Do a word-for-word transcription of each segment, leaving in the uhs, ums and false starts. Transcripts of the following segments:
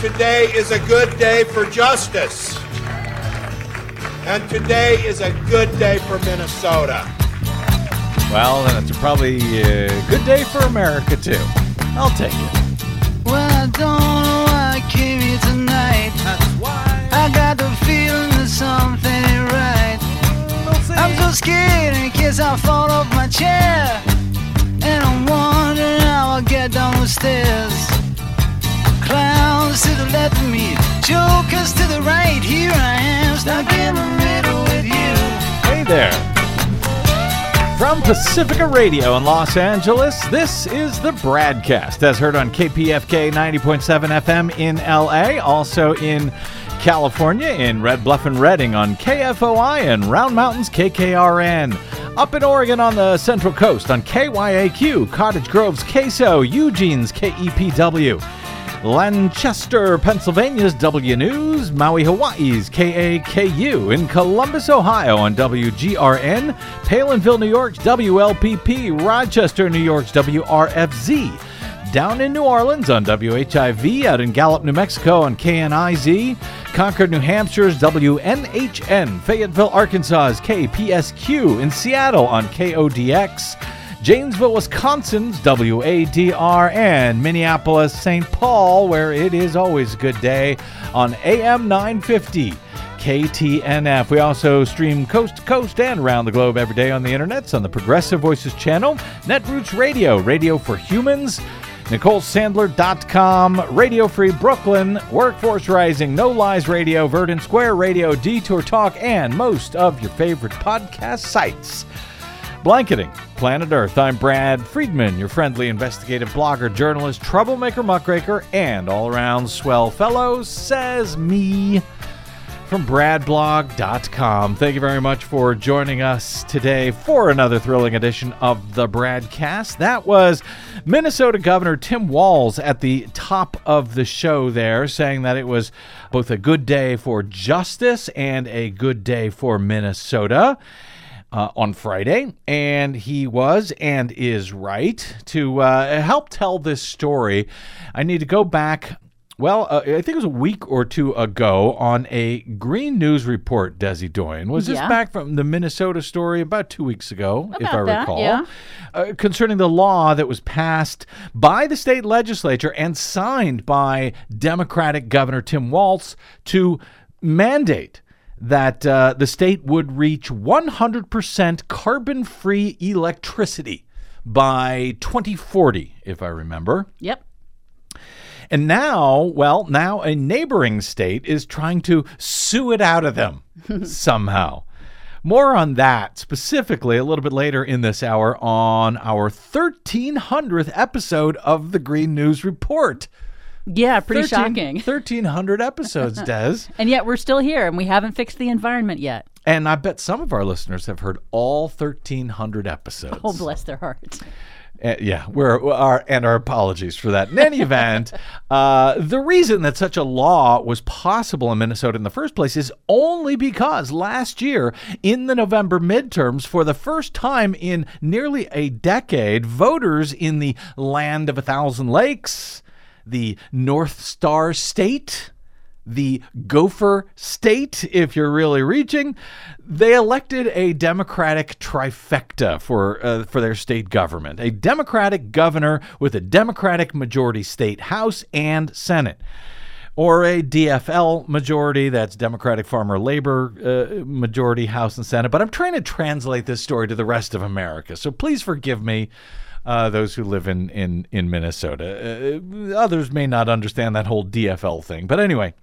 today is a good day for justice. And today is a good day for Minnesota. Well, then it's probably a good day for America, too. I'll take it. Well, I don't know why I came here tonight. That's why I got the feeling that something ain't right. I'm so scared in case I fall off my chair. And I'm wondering how I'll get down the stairs. Clowns to the left of me, jokers to the right. Here I am, stuck in the middle with you. Hey there. From Pacifica Radio in Los Angeles, this is the Bradcast, as heard on K P F K ninety point seven F M in L A, also in California, in Red Bluff and Redding on K F O I and Round Mountain's K K R N. Up in Oregon on the Central Coast on K Y A Q, Cottage Grove's K S O, Eugene's K E P W. Lancaster, Pennsylvania's W News, Maui, Hawaii's K A K U, in Columbus, Ohio on W G R N, Palinville, New York's W L P P, Rochester, New York's W R F Z, down in New Orleans on W H I V, out in Gallup, New Mexico on K N I Z, Concord, New Hampshire's W N H N, Fayetteville, Arkansas's K P S Q, in Seattle on K O D X, Janesville, Wisconsin's W A D R, and Minneapolis, Saint Paul, where it is always a good day, on A M nine fifty K T N F. We also stream coast to coast and around the globe every day on the internets on the Progressive Voices channel, Netroots Radio, Radio for Humans, Nicole Sandler dot com, Radio Free Brooklyn, Workforce Rising, No Lies Radio, Verdant Square Radio, Detour Talk, and most of your favorite podcast sites. Blanketing Planet Earth, I'm Brad Friedman, your friendly investigative blogger, journalist, troublemaker, muckraker, and all-around swell fellow, says me, from brad blog dot com. Thank you very much for joining us today for another thrilling edition of the Bradcast. That was Minnesota Governor Tim Walz at the top of the show there, saying that it was both a good day for justice and a good day for Minnesota. Uh, on Friday, and he was and is right. To uh, help tell this story, I need to go back, well, uh, I think it was a week or two ago on a Green News report, Desi Doyen. Was this yeah. back from the Minnesota story about two weeks ago, about if I that, recall, yeah. uh, concerning the law that was passed by the state legislature and signed by Democratic Governor Tim Walz to mandate that uh, the state would reach one hundred percent carbon-free electricity by twenty forty, if I remember. Yep. And now, well, now a neighboring state is trying to sue it out of them somehow. More on that specifically a little bit later in this hour on our thirteen hundredth episode of the Green News Report. Yeah, pretty thirteen, shocking. thirteen hundred episodes, Des. And yet we're still here, and we haven't fixed the environment yet. And I bet some of our listeners have heard all thirteen hundred episodes. Oh, bless their hearts. Uh, yeah, we're our and our apologies for that. In any event, uh, the reason that such a law was possible in Minnesota in the first place is only because last year in the November midterms, for the first time in nearly a decade, voters in the land of a thousand lakes, the North Star State, the Gopher State, if you're really reaching, they elected a Democratic trifecta for uh, for their state government. A Democratic governor with a Democratic majority state House and Senate. Or a D F L majority, that's Democratic Farmer Labor uh, majority House and Senate. But I'm trying to translate this story to the rest of America, so please forgive me. Uh, those who live in, in, in Minnesota. Uh, others may not understand that whole D F L thing. But anyway,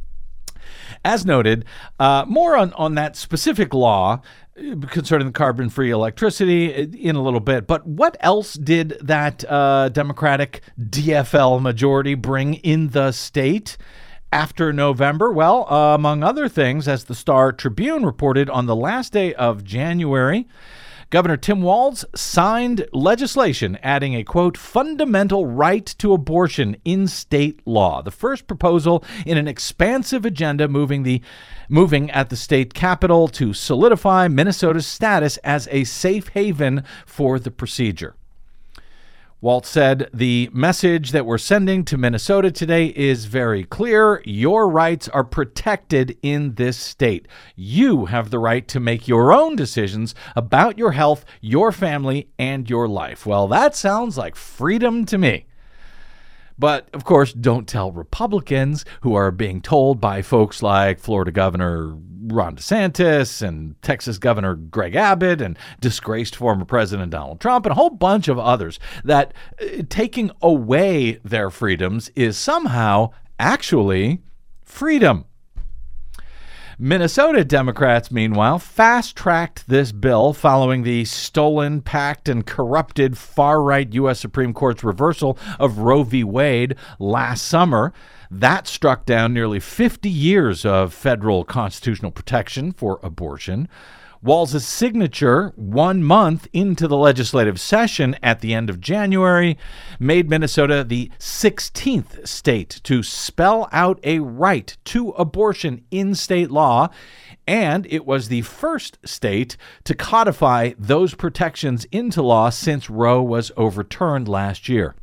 as noted, uh, more on, on that specific law concerning the carbon-free electricity in a little bit. But what else did that uh, Democratic D F L majority bring in the state after November? Well, uh, among other things, as the Star Tribune reported on the last day of January, Governor Tim Walz signed legislation adding a, quote, fundamental right to abortion in state law. The first proposal in an expansive agenda moving the moving at the state capitol to solidify Minnesota's status as a safe haven for the procedure. Waltz said, the message that we're sending to Minnesota today is very clear. Your rights are protected in this state. You have the right to make your own decisions about your health, your family, and your life. Well, that sounds like freedom to me. But, of course, don't tell Republicans who are being told by folks like Florida Governor Ron DeSantis and Texas Governor Greg Abbott and disgraced former President Donald Trump and a whole bunch of others that uh, taking away their freedoms is somehow actually freedom. Minnesota Democrats, meanwhile, fast-tracked this bill following the stolen, packed, and corrupted far-right U S Supreme Court's reversal of Roe v. Wade last summer. That struck down nearly fifty years of federal constitutional protection for abortion. Walz's signature, one month into the legislative session at the end of January, made Minnesota the sixteenth state to spell out a right to abortion in state law, and it was the first state to codify those protections into law since Roe was overturned last year.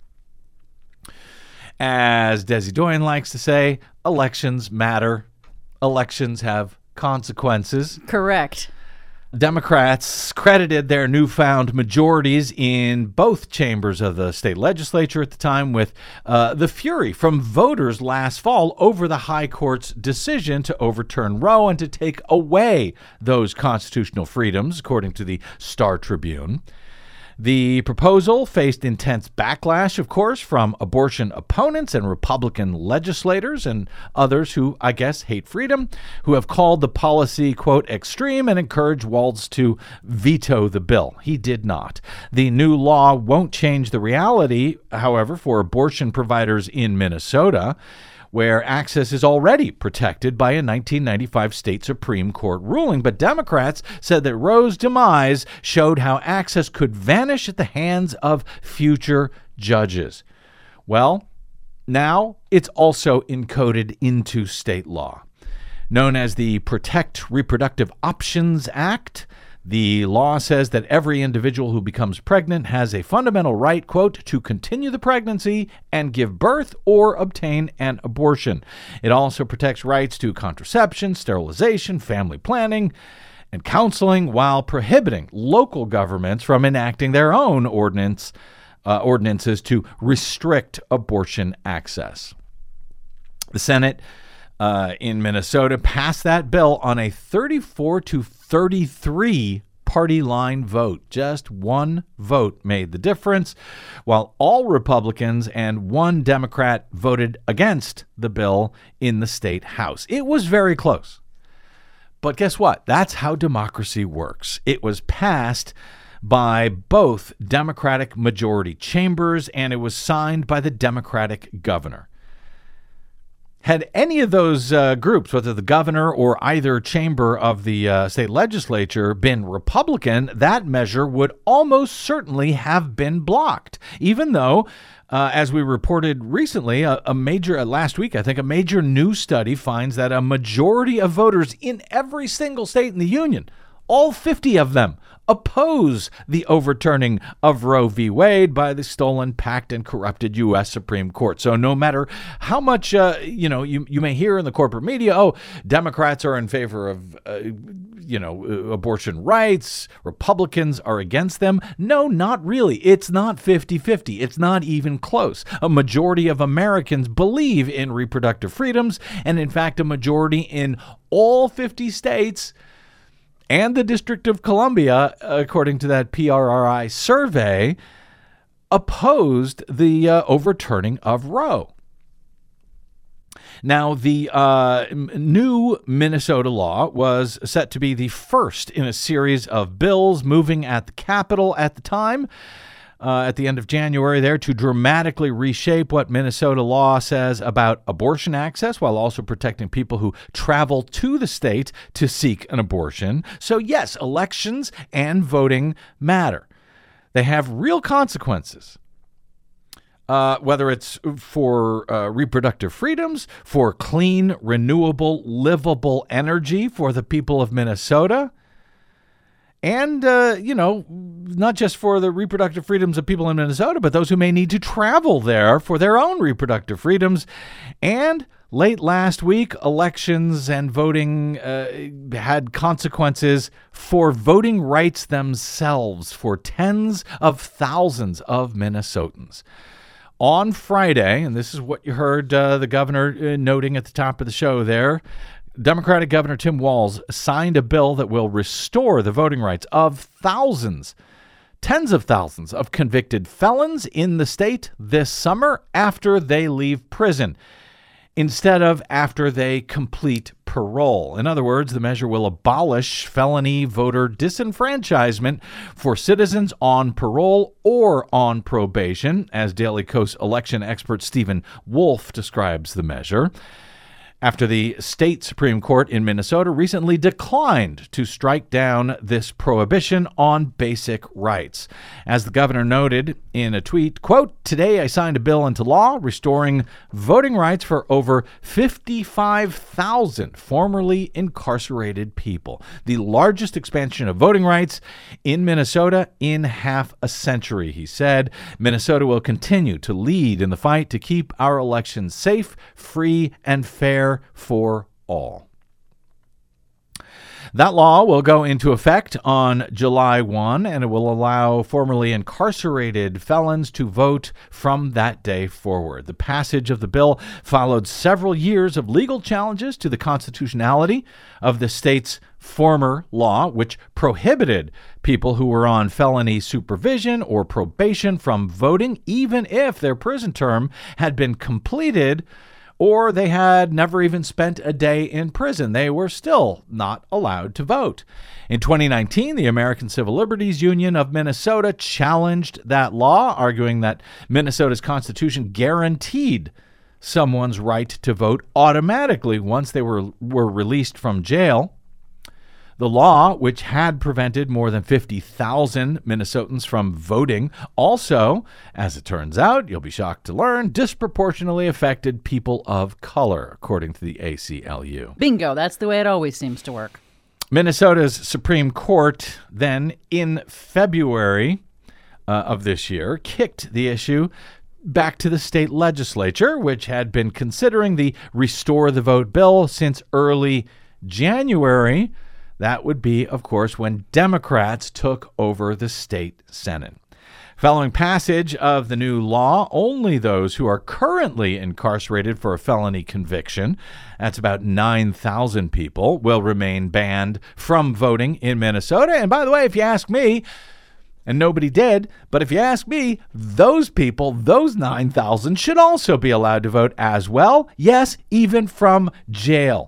As Desi Doyen likes to say, elections matter. Elections have consequences. Correct. Democrats credited their newfound majorities in both chambers of the state legislature at the time with uh, the fury from voters last fall over the high court's decision to overturn Roe and to take away those constitutional freedoms, according to the Star Tribune. The proposal faced intense backlash, of course, from abortion opponents and Republican legislators and others who, I guess, hate freedom, who have called the policy, quote, extreme and encouraged Walz to veto the bill. He did not. The new law won't change the reality, however, for abortion providers in Minnesota, where access is already protected by a nineteen ninety-five state Supreme Court ruling. But Democrats said that Roe's demise showed how access could vanish at the hands of future judges. Well, now it's also encoded into state law. Known as the Protect Reproductive Options Act, the law says that every individual who becomes pregnant has a fundamental right, quote, to continue the pregnancy and give birth or obtain an abortion. It also protects rights to contraception, sterilization, family planning, and counseling while prohibiting local governments from enacting their own ordinance, uh, ordinances to restrict abortion access. The Senate Uh, in Minnesota passed that bill on a thirty-four to thirty-three party line vote. Just one vote made the difference, while all Republicans and one Democrat voted against the bill in the state House. It was very close. But guess what? That's how democracy works. It was passed by both Democratic majority chambers, and it was signed by the Democratic governor. Had any of those uh, groups, whether the governor or either chamber of the uh, state legislature, been Republican, that measure would almost certainly have been blocked, even though, uh, as we reported recently, a, a major, uh, last week, I think, a major new study finds that a majority of voters in every single state in the union, all fifty of them, oppose the overturning of Roe v. Wade by the stolen, packed, and corrupted U S Supreme Court. So no matter how much, uh, you know, you, you may hear in the corporate media, oh, Democrats are in favor of, uh, you know, uh, abortion rights, Republicans are against them. No, not really. It's not fifty-fifty. It's not even close. A majority of Americans believe in reproductive freedoms, and in fact, a majority in all fifty states and the District of Columbia, according to that P R R I survey, opposed the uh, overturning of Roe. Now, the uh, new Minnesota law was set to be the first in a series of bills moving at the Capitol at the time, uh, at the end of January there, to dramatically reshape what Minnesota law says about abortion access while also protecting people who travel to the state to seek an abortion. So yes, elections and voting matter. They have real consequences. Uh, whether it's for uh, reproductive freedoms, for clean, renewable, livable energy for the people of Minnesota. And, uh, you know, not just for the reproductive freedoms of people in Minnesota, but those who may need to travel there for their own reproductive freedoms. And late last week, elections and voting uh, had consequences for voting rights themselves for tens of thousands of Minnesotans. On Friday, and this is what you heard uh, the governor uh, noting at the top of the show there, Democratic Governor Tim Walz signed a bill that will restore the voting rights of thousands, tens of thousands of convicted felons in the state this summer after they leave prison, instead of after they complete parole. In other words, the measure will abolish felony voter disenfranchisement for citizens on parole or on probation, as Daily Kos election expert Stephen Wolf describes the measure, after the state Supreme Court in Minnesota recently declined to strike down this prohibition on basic rights. As the governor noted in a tweet, quote, "Today I signed a bill into law restoring voting rights for over fifty-five thousand formerly incarcerated people, the largest expansion of voting rights in Minnesota in half a century," he said. "Minnesota will continue to lead in the fight to keep our elections safe, free, and fair for all." That law will go into effect on July first, and it will allow formerly incarcerated felons to vote from that day forward. The passage of the bill followed several years of legal challenges to the constitutionality of the state's former law, which prohibited people who were on felony supervision or probation from voting, even if their prison term had been completed or they had never even spent a day in prison. They were still not allowed to vote. In twenty nineteen, the American Civil Liberties Union of Minnesota challenged that law, arguing that Minnesota's constitution guaranteed someone's right to vote automatically once they were, were released from jail. The law, which had prevented more than fifty thousand Minnesotans from voting, also, as it turns out, you'll be shocked to learn, disproportionately affected people of color, according to the A C L U. Bingo. That's the way it always seems to work. Minnesota's Supreme Court then, in February uh, of this year, kicked the issue back to the state legislature, which had been considering the Restore the Vote bill since early January. That would be, of course, when Democrats took over the state Senate. Following passage of the new law, only those who are currently incarcerated for a felony conviction, that's about nine thousand people, will remain banned from voting in Minnesota. And by the way, if you ask me, and nobody did, but if you ask me, those people, those nine thousand, should also be allowed to vote as well. Yes, even from jail,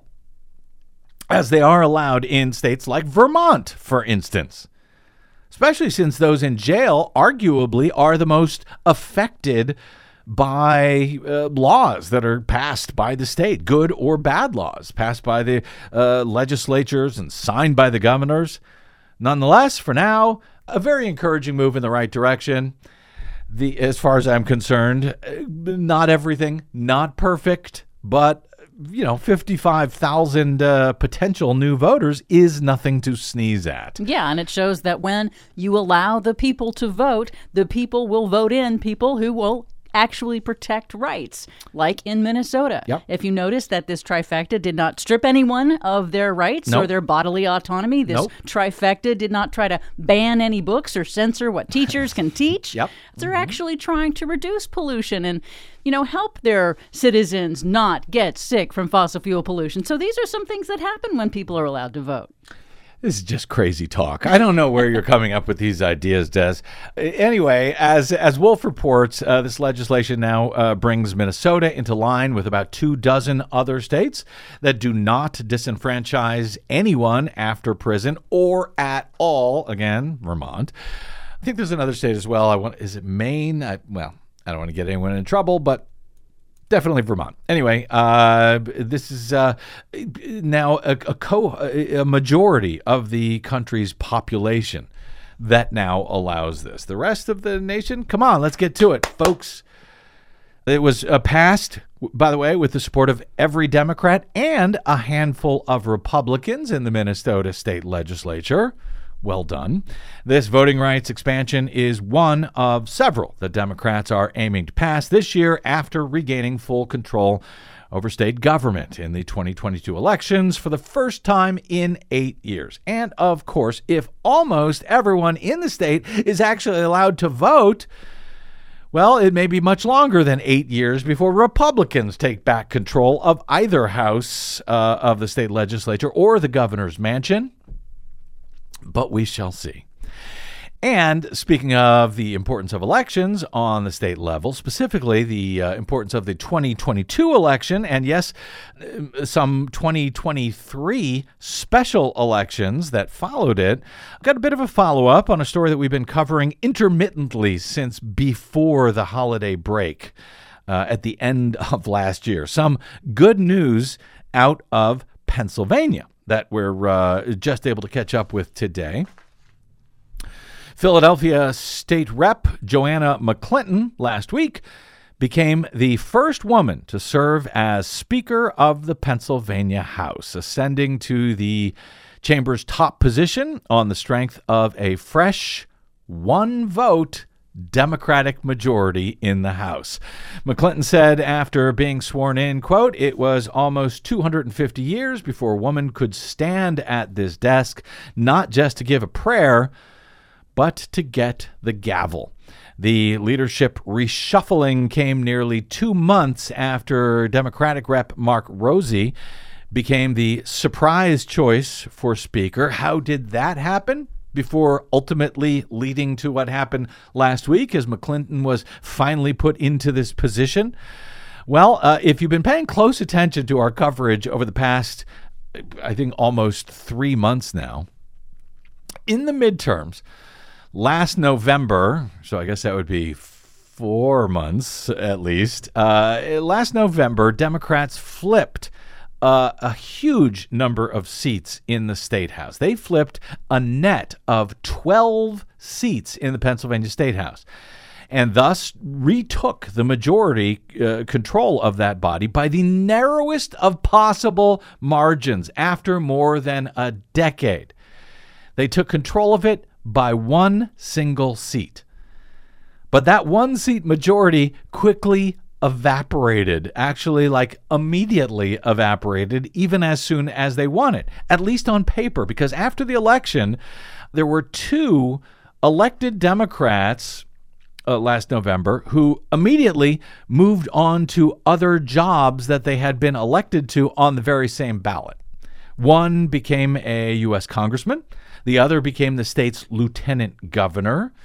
as they are allowed in states like Vermont, for instance, especially since those in jail arguably are the most affected by uh, laws that are passed by the state, good or bad laws passed by the uh, legislatures and signed by the governors. Nonetheless, for now, a very encouraging move in the right direction. The, as far as I'm concerned, not everything, not perfect, but you know, fifty-five thousand uh, potential new voters is nothing to sneeze at. Yeah, and it shows that when you allow the people to vote, the people will vote in people who will actually protect rights, like in Minnesota. Yep. If you notice that this trifecta did not strip anyone of their rights Nope. or their bodily autonomy, this Nope. trifecta did not try to ban any books or censor what teachers can teach. Yep. They're Mm-hmm. actually trying to reduce pollution and, you know, help their citizens not get sick from fossil fuel pollution. So these are some things that happen when people are allowed to vote. This is just crazy talk. I don't know where you're coming up with these ideas, Des. Anyway, as as Wolf reports, uh, this legislation now uh, brings Minnesota into line with about two dozen other states that do not disenfranchise anyone after prison or at all. Again, Vermont. I think there's another state as well. I want. Is it Maine? I, well, I don't want to get anyone in trouble, but definitely Vermont. Anyway, uh, this is uh, now a, a, co- a majority of the country's population that now allows this. The rest of the nation, come on, let's get to it, folks. It was uh, passed, by the way, with the support of every Democrat and a handful of Republicans in the Minnesota state legislature. Well done. This voting rights expansion is one of several that Democrats are aiming to pass this year after regaining full control over state government in the twenty twenty-two elections for the first time in eight years. And, of course, if almost everyone in the state is actually allowed to vote, well, it may be much longer than eight years before Republicans take back control of either house uh, of the state legislature or the governor's mansion. But we shall see. And speaking of the importance of elections on the state level, specifically the uh, importance of the twenty twenty-two election, and yes, some twenty twenty-three special elections that followed it, I've got a bit of a follow-up on a story that we've been covering intermittently since before the holiday break uh, at the end of last year. Some good news out of Pennsylvania that we're uh, just able to catch up with today. Philadelphia State Rep Joanna McClinton last week became the first woman to serve as Speaker of the Pennsylvania House, ascending to the chamber's top position on the strength of a fresh one-vote Democratic majority in the House. McClinton said after being sworn in, quote, "It was almost two hundred fifty years before a woman could stand at this desk, not just to give a prayer, but to get the gavel." The leadership reshuffling came nearly two months after Democratic Rep Mark Rosie became the surprise choice for Speaker. How did that happen? Before ultimately leading to what happened last week as McClinton was finally put into this position. Well, uh, if you've been paying close attention to our coverage over the past, I think, almost three months now, in the midterms, last November, so I guess that would be four months at least, uh, last November, Democrats flipped Uh, a huge number of seats in the State House. They flipped a net of twelve seats in the Pennsylvania State House and thus retook the majority uh, control of that body by the narrowest of possible margins after more than a decade. They took control of it by one single seat. But that one seat majority quickly evaporated, actually like immediately evaporated, even as soon as they won it, at least on paper, because after the election, there were two elected Democrats uh, last November who immediately moved on to other jobs that they had been elected to on the very same ballot. One became a U S congressman. The other became the state's lieutenant governor.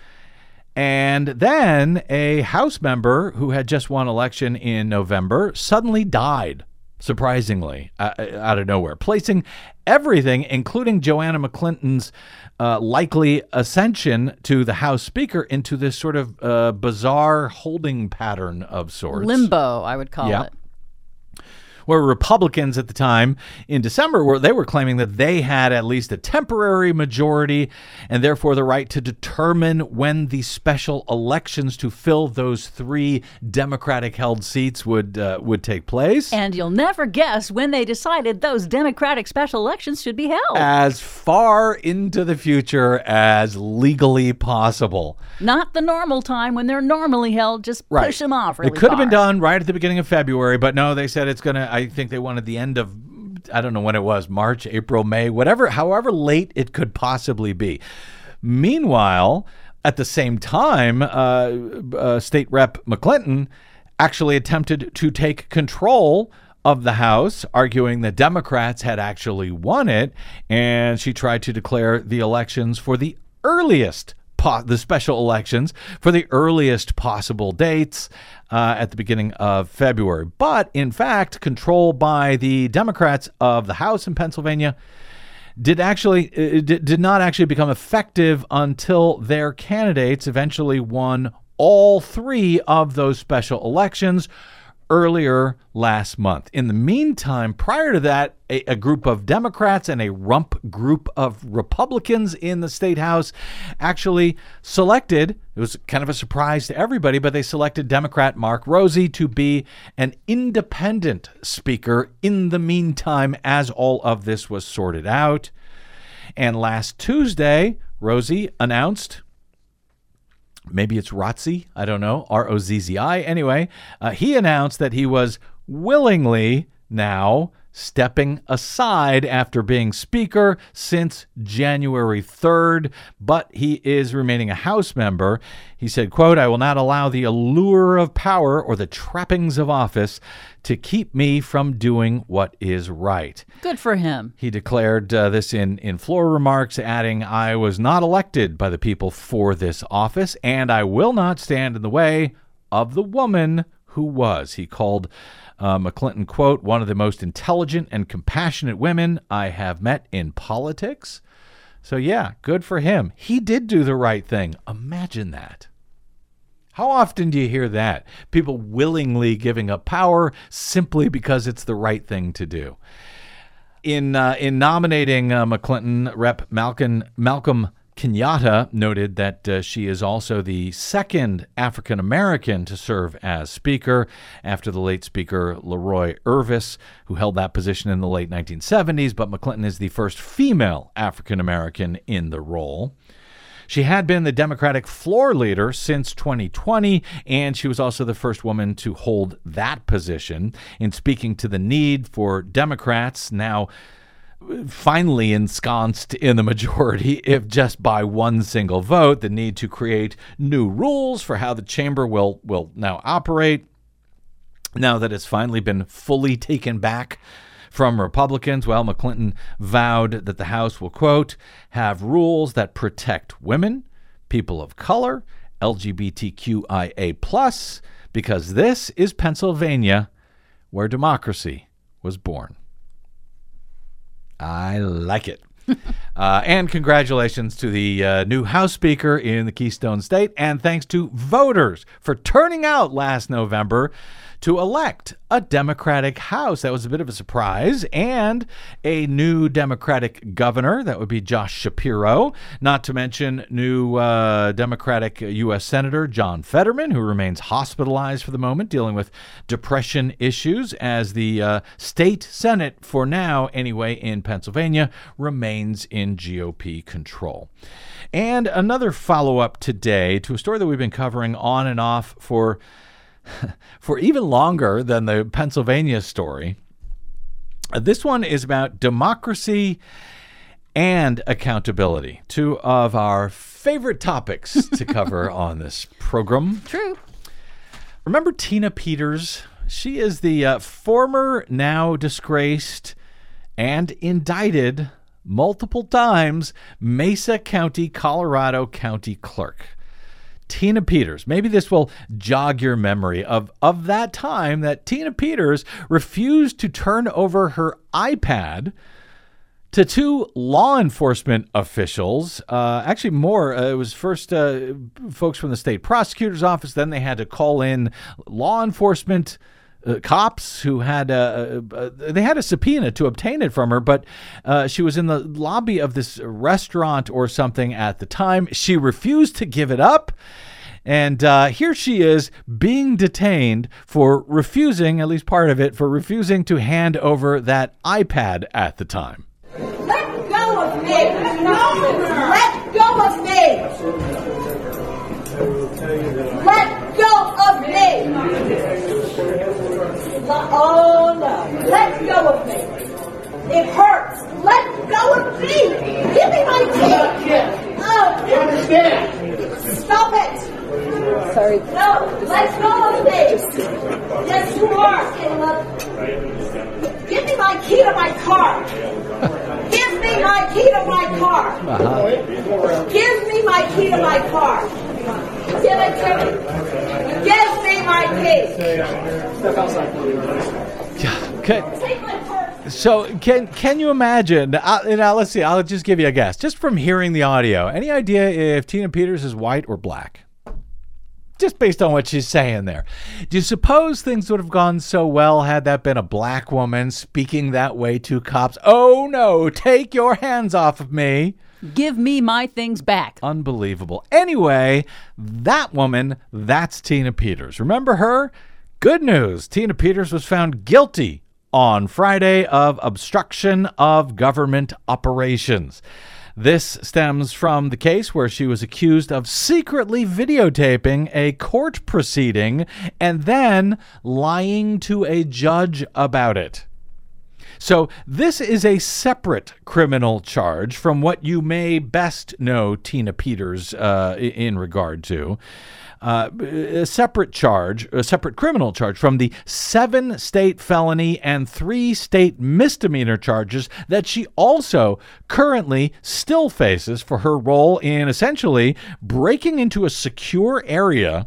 And then a House member who had just won election in November suddenly died, surprisingly, uh, out of nowhere, placing everything, including Joanna McClinton's uh, likely ascension to the House Speaker, into this sort of uh, bizarre holding pattern of sorts. Limbo, I would call yeah. it. Where Republicans at the time in December, were they were claiming that they had at least a temporary majority and therefore the right to determine when the special elections to fill those three Democratic-held seats would uh, would take place. And you'll never guess when they decided those Democratic special elections should be held. As far into the future as legally possible. Not the normal time when they're normally held. Just right. push them off really It could far. have been done right at the beginning of February, but no, they said it's going to, I think they wanted the end of, I don't know when it was, March, April, May, whatever, however late it could possibly be. Meanwhile, at the same time, uh, uh, State Rep McClinton actually attempted to take control of the House, arguing that Democrats had actually won it, and she tried to declare the elections for the earliest Po- the special elections for the earliest possible dates uh, at the beginning of February. But in fact, control by the Democrats of the House in Pennsylvania did actually uh, did, did not actually become effective until their candidates eventually won all three of those special elections earlier last month. In the meantime, prior to that, a, a group of Democrats and a rump group of Republicans in the State House actually selected, it was kind of a surprise to everybody, but they selected Democrat Mark Rosie to be an independent speaker in the meantime as all of this was sorted out. And last Tuesday, Rosie announced, maybe it's Rotzi, I don't know, R O Z Z I. Anyway, uh, he announced that he was willingly now stepping aside after being Speaker since January third, but he is remaining a House member. He said, quote, "I will not allow the allure of power or the trappings of office to keep me from doing what is right." Good for him. He declared uh, this in, in floor remarks, adding, "I was not elected by the people for this office, and I will not stand in the way of the woman who was." He called uh, McClinton, quote, "one of the most intelligent and compassionate women I have met in politics." So, yeah, good for him. He did do the right thing. Imagine that. How often do you hear that? People willingly giving up power simply because it's the right thing to do. In uh, in nominating uh, McClinton, Representative Malcolm, Malcolm Kenyatta noted that uh, she is also the second African-American to serve as Speaker after the late Speaker Leroy Irvis, who held that position in the late nineteen seventies, but McClinton is the first female African-American in the role. She had been the Democratic floor leader since twenty twenty, and she was also the first woman to hold that position. In speaking to the need for Democrats now finally ensconced in the majority, if just by one single vote, the need to create new rules for how the chamber will, will now operate, now that it's finally been fully taken back from Republicans, well, McClinton vowed that the House will, quote, "have rules that protect women, people of color, L G B T Q I A plus, because this is Pennsylvania, where democracy was born." I like it. uh, and congratulations to the uh, new House Speaker in the Keystone State, and thanks to voters for turning out last November to elect a Democratic House. That was a bit of a surprise. And a new Democratic governor, that would be Josh Shapiro, not to mention new uh, Democratic U S Senator John Fetterman, who remains hospitalized for the moment, dealing with depression issues, as the uh, state Senate, for now anyway, in Pennsylvania, remains in G O P control. And another follow-up today to a story that we've been covering on and off for for even longer than the Pennsylvania story. This one is about democracy and accountability, two of our favorite topics to cover on this program. True. Remember Tina Peters? She is the uh, former, now disgraced and indicted multiple times Mesa County, Colorado County Clerk. Tina Peters. Maybe this will jog your memory of, of that time that Tina Peters refused to turn over her iPad to two law enforcement officials. Uh, actually, more. Uh, it was first uh, folks from the state prosecutor's office. Then they had to call in law enforcement uh, cops who had a, uh, they had a subpoena to obtain it from her. But uh, she was in the lobby of this restaurant or something at the time. She refused to give it up. And uh, here she is being detained for refusing, at least part of it, for refusing to hand over that iPad at the time. Let go of me! Let go of me! Let go of me! Oh no! Let go of me! It hurts! Let go of me! Give me my teeth! Oh, you understand? Stop it! Sorry. No, let go of me! Yes, you are, Caleb. Give me my key to my car! Give me my key to my car! Uh-huh. Give me my key to my car! Give it to me! Give me my key! Step outside. Yeah, okay. Take my purse. So can can you imagine? Uh, now let's see. I'll just give you a guess, just from hearing the audio. Any idea if Tina Peters is white or black? Just based on what she's saying there. Do you suppose things would have gone so well had that been a black woman speaking that way to cops? Oh no, take your hands off of me. Give me my things back. Unbelievable. Anyway, that woman, that's Tina Peters. Remember her? Good news. Tina Peters was found guilty on Friday of obstruction of government operations. This stems from the case where she was accused of secretly videotaping a court proceeding and then lying to a judge about it. So this is a separate criminal charge from what you may best know Tina Peters uh, in regard to. Uh, a separate charge, a separate criminal charge from the seven state felony and three state misdemeanor charges that she also currently still faces for her role in essentially breaking into a secure area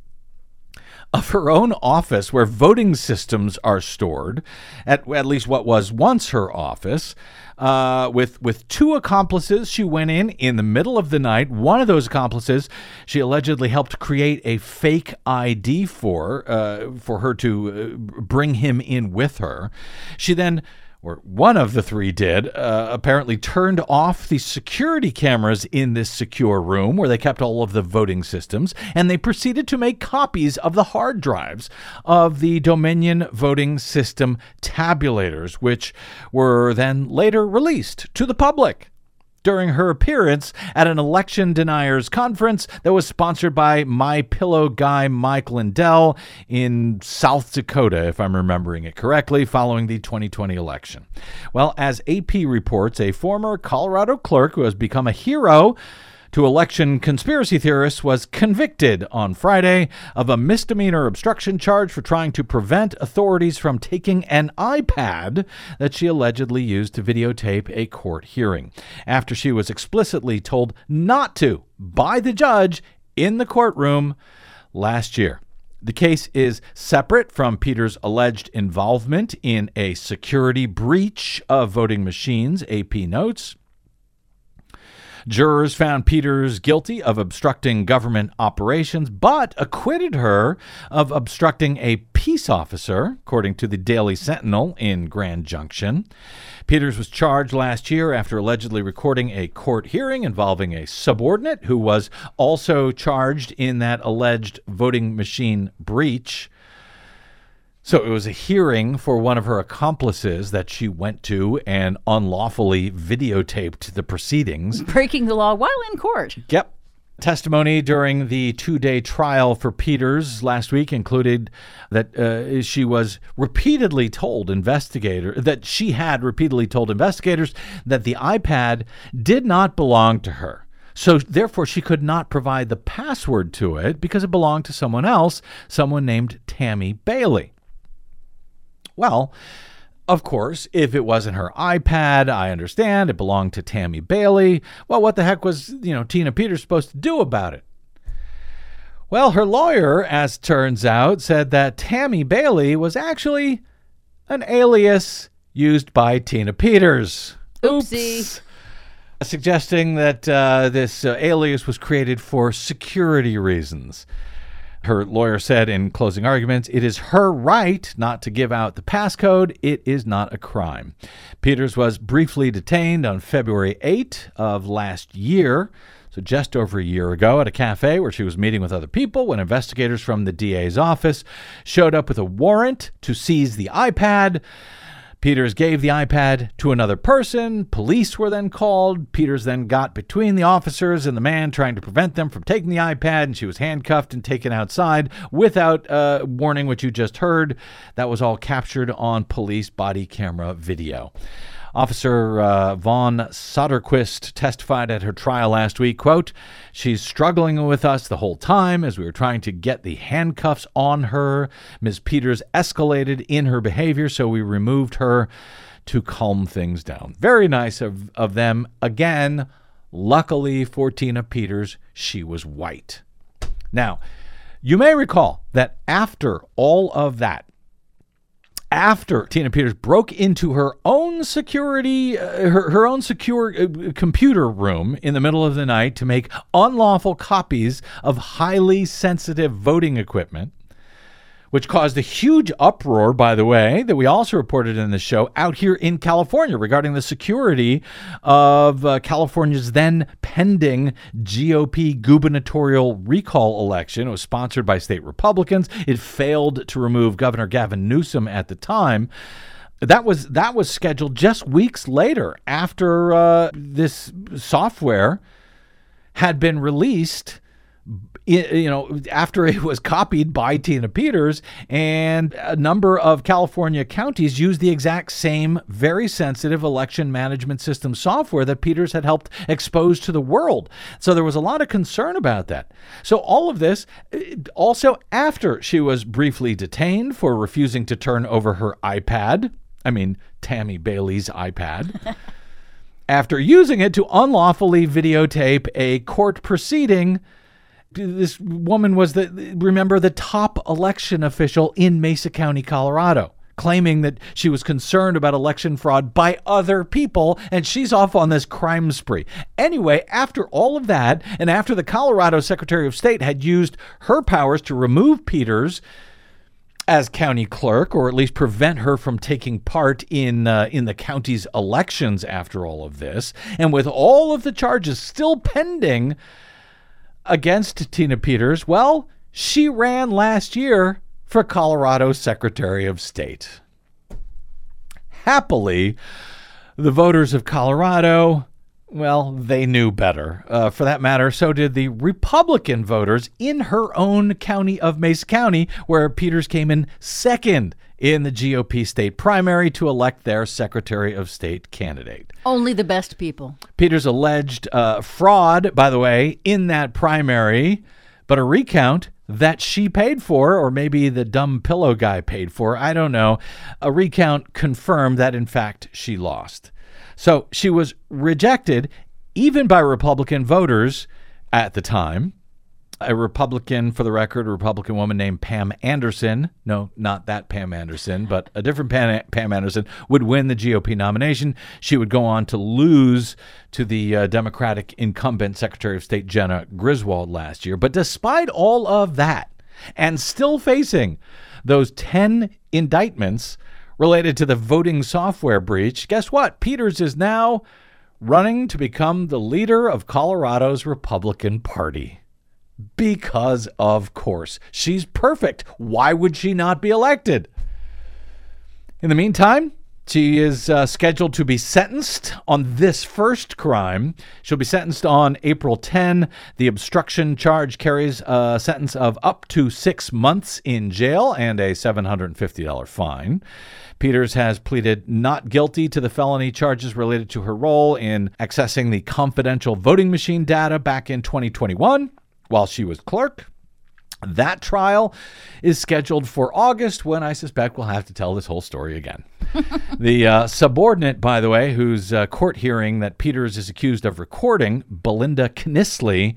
of her own office where voting systems are stored, at at least what was once her office. Uh, with with two accomplices, she went in in the middle of the night. One of those accomplices, she allegedly helped create a fake I D for, uh, for her to uh, bring him in with her. She then, or one of the three did, uh, apparently turned off the security cameras in this secure room where they kept all of the voting systems, and they proceeded to make copies of the hard drives of the Dominion voting system tabulators, which were then later released to the public during her appearance at an election deniers conference that was sponsored by My Pillow guy Mike Lindell in South Dakota, if I'm remembering it correctly, following the twenty twenty election. Well, as A P reports, a former Colorado clerk who has become a hero to election conspiracy theorists was convicted on Friday of a misdemeanor obstruction charge for trying to prevent authorities from taking an iPad that she allegedly used to videotape a court hearing, after she was explicitly told not to by the judge in the courtroom last year. The case is separate from Peters' alleged involvement in a security breach of voting machines, A P notes. Jurors found Peters guilty of obstructing government operations, but acquitted her of obstructing a peace officer, according to the Daily Sentinel in Grand Junction. Peters was charged last year after allegedly recording a court hearing involving a subordinate who was also charged in that alleged voting machine breach. So it was a hearing for one of her accomplices that she went to and unlawfully videotaped the proceedings. Breaking the law while in court. Yep. Testimony during the two-day trial for Peters last week included that uh, she was repeatedly told investigator that she had repeatedly told investigators that the iPad did not belong to her. So therefore, she could not provide the password to it because it belonged to someone else, someone named Tammy Bailey. Well, of course, if it wasn't her iPad, I understand, it belonged to Tammy Bailey. Well, what the heck was, you know, Tina Peters supposed to do about it? Well, her lawyer, as turns out, said that Tammy Bailey was actually an alias used by Tina Peters. Oopsie. Oops. Suggesting that uh, this uh, alias was created for security reasons. Her lawyer said in closing arguments, it is her right not to give out the passcode. It is not a crime. Peters was briefly detained on February eighth of last year, so just over a year ago, at a cafe where she was meeting with other people when investigators from the D A's office showed up with a warrant to seize the iPad. Peters gave the iPad to another person. Police were then called. Peters then got between the officers and the man trying to prevent them from taking the iPad, and she was handcuffed and taken outside without uh, warning, which you just heard. That was all captured on police body camera video. Officer uh, Vaughn Soderquist testified at her trial last week, quote, she's struggling with us the whole time as we were trying to get the handcuffs on her. Miz Peters escalated in her behavior, so we removed her to calm things down. Very nice of, of them. Again, luckily for Tina Peters, she was white. Now, you may recall that after all of that, after Tina Peters broke into her own security, uh, her, her own secure uh, computer room in the middle of the night to make unlawful copies of highly sensitive voting equipment, which caused a huge uproar, by the way, that we also reported in the show out here in California regarding the security of uh, California's then pending G O P gubernatorial recall election. It was sponsored by state Republicans. It failed to remove Governor Gavin Newsom at the time. That was that was scheduled just weeks later after uh, this software had been released, you know, after it was copied by Tina Peters, and a number of California counties used the exact same very sensitive election management system software that Peters had helped expose to the world. So there was a lot of concern about that. So all of this also after she was briefly detained for refusing to turn over her iPad. I mean, Tammy Bailey's iPad. After using it to unlawfully videotape a court proceeding. This woman was, the remember, the top election official in Mesa County, Colorado, claiming that she was concerned about election fraud by other people, and she's off on this crime spree. Anyway, after all of that, and after the Colorado Secretary of State had used her powers to remove Peters as county clerk, or at least prevent her from taking part in uh, in the county's elections after all of this, and with all of the charges still pending against Tina Peters, well, she ran last year for Colorado Secretary of State. Happily, the voters of Colorado, well, they knew better. Uh, for that matter, so did the Republican voters in her own county of Mesa County, where Peters came in second in the G O P state primary to elect their Secretary of State candidate. Only the best people. Peters alleged uh, fraud, by the way, in that primary, but a recount that she paid for, or maybe the dumb pillow guy paid for, I don't know. A recount confirmed that, in fact, she lost. So she was rejected even by Republican voters at the time. A Republican, for the record, a Republican woman named Pam Anderson, no, not that Pam Anderson, but a different Pam, Pam Anderson, would win the G O P nomination. She would go on to lose to the uh, Democratic incumbent Secretary of State Jenna Griswold last year. But despite all of that, and still facing those ten indictments related to the voting software breach, guess what? Peters is now running to become the leader of Colorado's Republican Party. Because, of course, she's perfect. Why would she not be elected? In the meantime, she is uh, scheduled to be sentenced on this first crime. She'll be sentenced on April tenth. The obstruction charge carries a sentence of up to six months in jail and a seven hundred fifty dollars fine. Peters has pleaded not guilty to the felony charges related to her role in accessing the confidential voting machine data back in twenty twenty-one. While she was clerk. That trial is scheduled for August, when I suspect we'll have to tell this whole story again. The uh, subordinate, by the way, whose uh, court hearing that Peters is accused of recording, Belinda Knisley,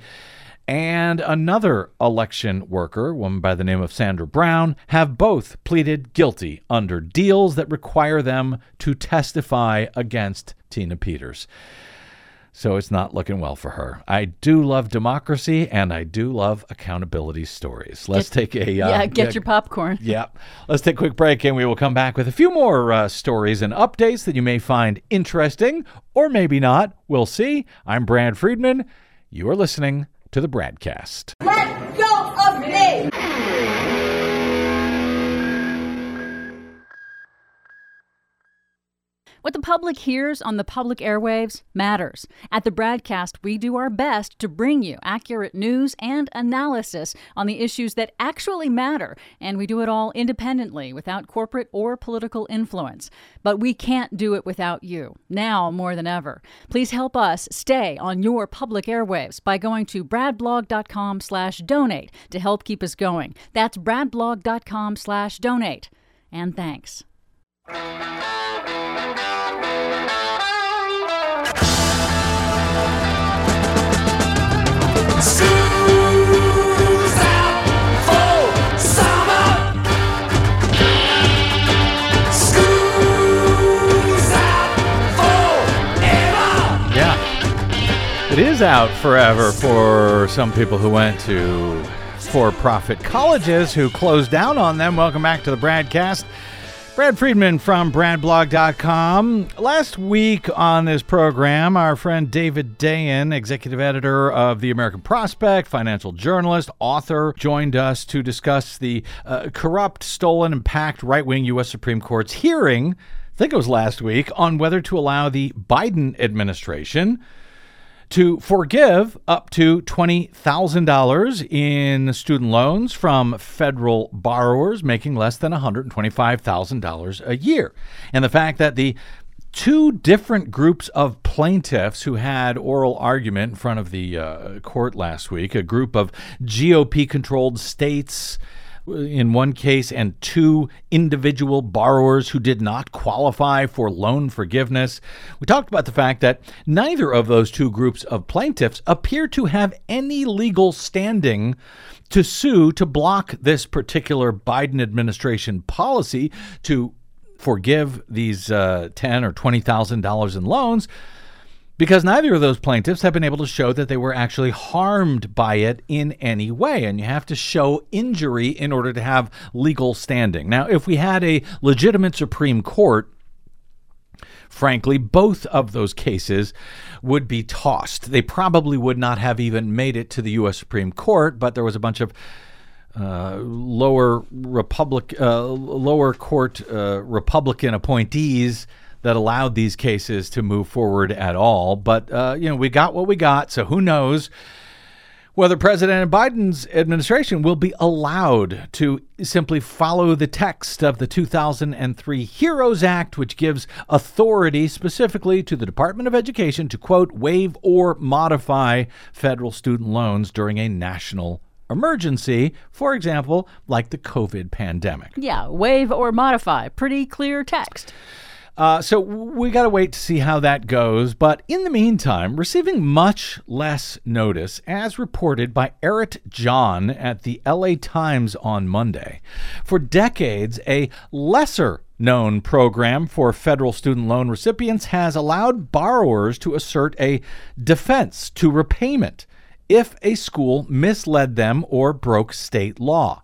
and another election worker, a woman by the name of Sandra Brown, have both pleaded guilty under deals that require them to testify against Tina Peters. So it's not looking well for her. I do love democracy, and I do love accountability stories. Let's get, take a... Uh, yeah, get uh, your popcorn. Yeah. Let's take a quick break, and we will come back with a few more uh, stories and updates that you may find interesting, or maybe not. We'll see. I'm Brad Friedman. You are listening to the Bradcast. Let go of me! What the public hears on the public airwaves matters. At the Bradcast, we do our best to bring you accurate news and analysis on the issues that actually matter, and we do it all independently, without corporate or political influence. But we can't do it without you, now more than ever. Please help us stay on your public airwaves by going to bradblog.com slash donate to help keep us going. That's bradblog.com slash donate. And thanks. School's out for summer. School's out forever. Yeah. It is out forever for some people who went to for-profit colleges who closed down on them. Welcome back to the Bradcast. Brad Friedman from brad blog dot com. Last week on this program, our friend David Dayen, executive editor of the American Prospect, financial journalist, author, joined us to discuss the uh, corrupt, stolen, and packed right-wing U S Supreme Court's hearing think it was last week, on whether to allow the Biden administration to forgive up to twenty thousand dollars in student loans from federal borrowers making less than one hundred twenty-five thousand dollars a year. And the fact that the two different groups of plaintiffs who had oral argument in front of the uh, court last week, a group of G O P-controlled states in one case and two individual borrowers who did not qualify for loan forgiveness. We talked about the fact that neither of those two groups of plaintiffs appear to have any legal standing to sue to block this particular Biden administration policy to forgive these uh, ten thousand dollars or twenty thousand dollars in loans, because neither of those plaintiffs have been able to show that they were actually harmed by it in any way. And you have to show injury in order to have legal standing. Now, if we had a legitimate Supreme Court, frankly, both of those cases would be tossed. They probably would not have even made it to the U S Supreme Court, but there was a bunch of uh, lower Republic, uh, lower court uh, Republican appointees that allowed these cases to move forward at all. But, uh, you know, we got what we got. So who knows whether President Biden's administration will be allowed to simply follow the text of the two thousand three HEROES Act, which gives authority specifically to the Department of Education to, quote, waive or modify federal student loans during a national emergency, for example, like the COVID pandemic. Yeah, waive or modify. Pretty clear text. Uh, so we got to wait to see how that goes. But in the meantime, receiving much less notice, as reported by Eric John at the L A Times on Monday. For decades, a lesser known program for federal student loan recipients has allowed borrowers to assert a defense to repayment if a school misled them or broke state law.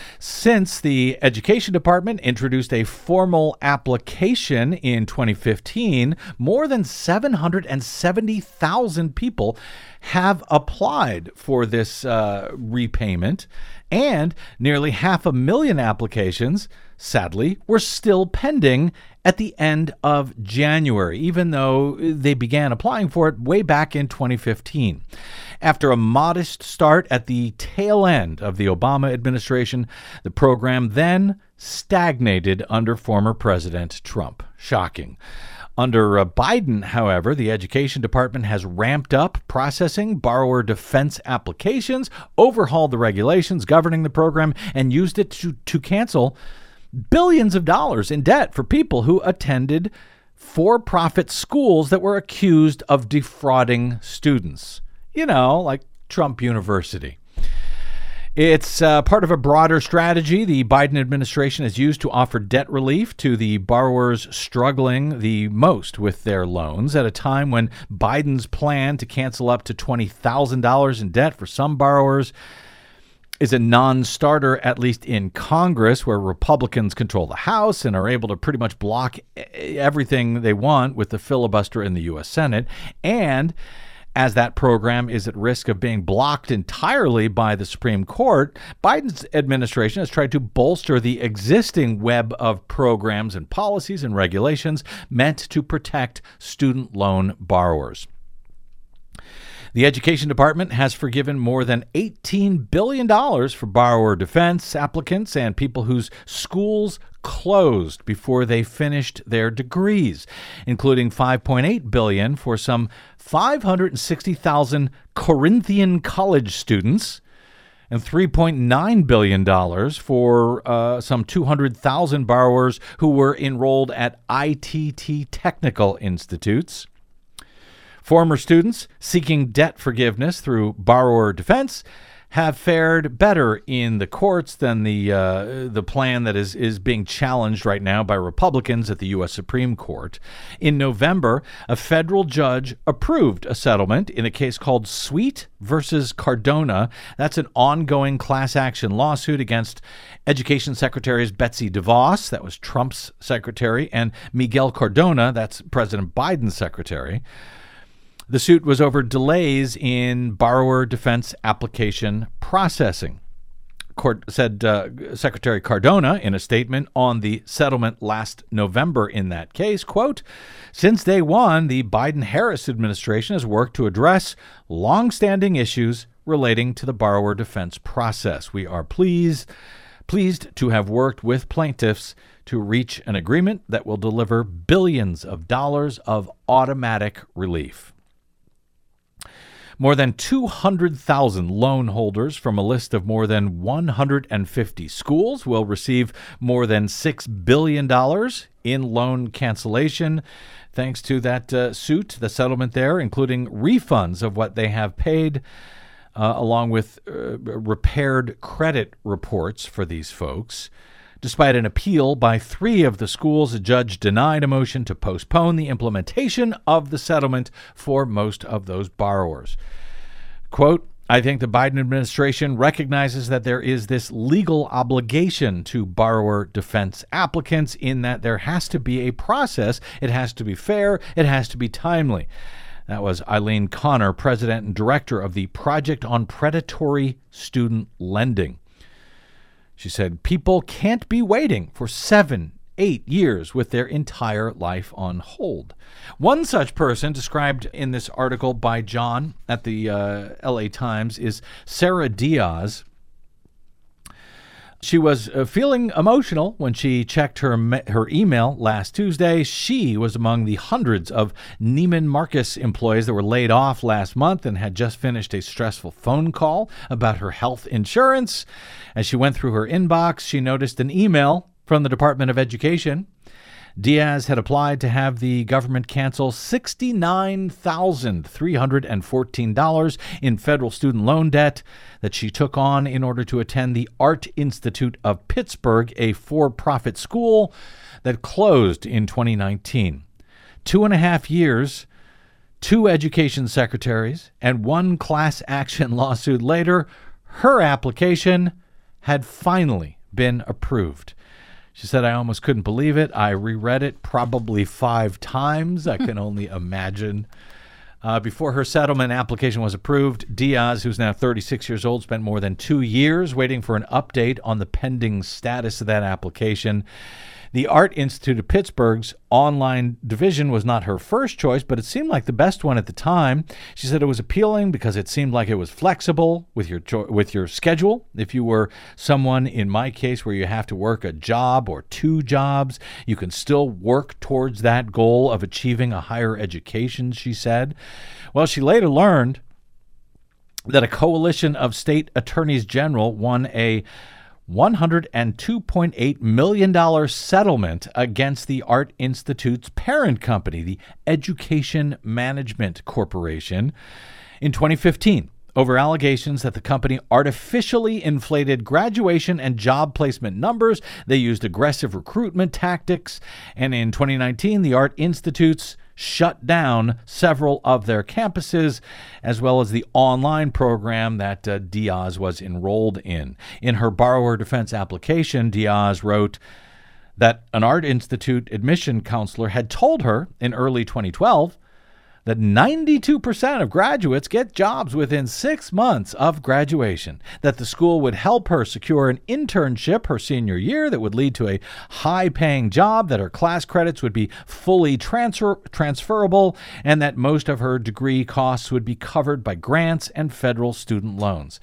Since the Education Department introduced a formal application in twenty fifteen, more than seven hundred seventy thousand people have applied for this uh, repayment, and nearly half a million applications, sadly, were still pending at the end of January, even though they began applying for it way back in twenty fifteen. After a modest start at the tail end of the Obama administration, the program then stagnated under former President Trump. Shocking. Under uh, Biden, however, the Education Department has ramped up processing borrower defense applications, overhauled the regulations governing the program, and used it to, to cancel billions of dollars in debt for people who attended for-profit schools that were accused of defrauding students. You know, like Trump University. It's uh, part of a broader strategy the Biden administration has used to offer debt relief to the borrowers struggling the most with their loans at a time when Biden's plan to cancel up to twenty thousand dollars in debt for some borrowers is a non-starter, at least in Congress, where Republicans control the House and are able to pretty much block everything they want with the filibuster in the U S Senate. And as that program is at risk of being blocked entirely by the Supreme Court, Biden's administration has tried to bolster the existing web of programs and policies and regulations meant to protect student loan borrowers. The Education Department has forgiven more than eighteen billion dollars for borrower defense applicants and people whose schools closed before they finished their degrees, including five point eight billion dollars for some five hundred sixty thousand Corinthian college students and three point nine billion dollars for uh, some two hundred thousand borrowers who were enrolled at I T T technical institutes. Former students seeking debt forgiveness through borrower defense have fared better in the courts than the uh, the plan that is, is being challenged right now by Republicans at the U S Supreme Court. In November, a federal judge approved a settlement in a case called Sweet versus Cardona. That's an ongoing class action lawsuit against Education Secretaries Betsy DeVos, that was Trump's secretary, and Miguel Cardona, that's President Biden's secretary. The suit was over delays in borrower defense application processing. said uh, Secretary Cardona in a statement on the settlement last November in that case, quote, "Since day one, the Biden-Harris administration has worked to address longstanding issues relating to the borrower defense process. We are pleased, pleased to have worked with plaintiffs to reach an agreement that will deliver billions of dollars of automatic relief." More than two hundred thousand loan holders from a list of more than one hundred fifty schools will receive more than six billion dollars in loan cancellation thanks to that uh, suit, the settlement there, including refunds of what they have paid, uh, along with uh, repaired credit reports for these folks. Despite an appeal by three of the schools, a judge denied a motion to postpone the implementation of the settlement for most of those borrowers. Quote, "I think the Biden administration recognizes that there is this legal obligation to borrower defense applicants in that there has to be a process. It has to be fair. It has to be timely." That was Eileen Connor, president and director of the Project on Predatory Student Lending. She said, "People can't be waiting for seven, eight years with their entire life on hold." One such person described in this article by John at the uh, L A Times is Sarah Diaz. She was uh, feeling emotional when she checked her her email last Tuesday. She was among the hundreds of Neiman Marcus employees that were laid off last month and had just finished a stressful phone call about her health insurance. As she went through her inbox, she noticed an email from the Department of Education. Diaz had applied to have the government cancel sixty-nine thousand three hundred fourteen dollars in federal student loan debt that she took on in order to attend the Art Institute of Pittsburgh, a for-profit school that closed in twenty nineteen. Two and a half years, two education secretaries, and one class action lawsuit later, her application had finally been approved. She said, "I almost couldn't believe it. I reread it probably five times. I can only imagine." Uh, before her settlement application was approved, Diaz, who's now thirty-six years old, spent more than two years waiting for an update on the pending status of that application. The Art Institute of Pittsburgh's online division was not her first choice, but it seemed like the best one at the time. She said it was appealing because it seemed like it was flexible with your cho- with your schedule. If you were someone, in my case, where you have to work a job or two jobs, you can still work towards that goal of achieving a higher education, she said. Well, she later learned that a coalition of state attorneys general won a one hundred two point eight million dollars settlement against the Art Institute's parent company, the Education Management Corporation, in twenty fifteen over allegations that the company artificially inflated graduation and job placement numbers. They used aggressive recruitment tactics, and in twenty nineteen, the Art Institute's shut down several of their campuses, as well as the online program that uh, Diaz was enrolled in. In her borrower defense application, Diaz wrote that an Art Institute admission counselor had told her in early twenty twelve that ninety-two percent of graduates get jobs within six months of graduation, that the school would help her secure an internship her senior year that would lead to a high-paying job, that her class credits would be fully transfer- transferable, and that most of her degree costs would be covered by grants and federal student loans.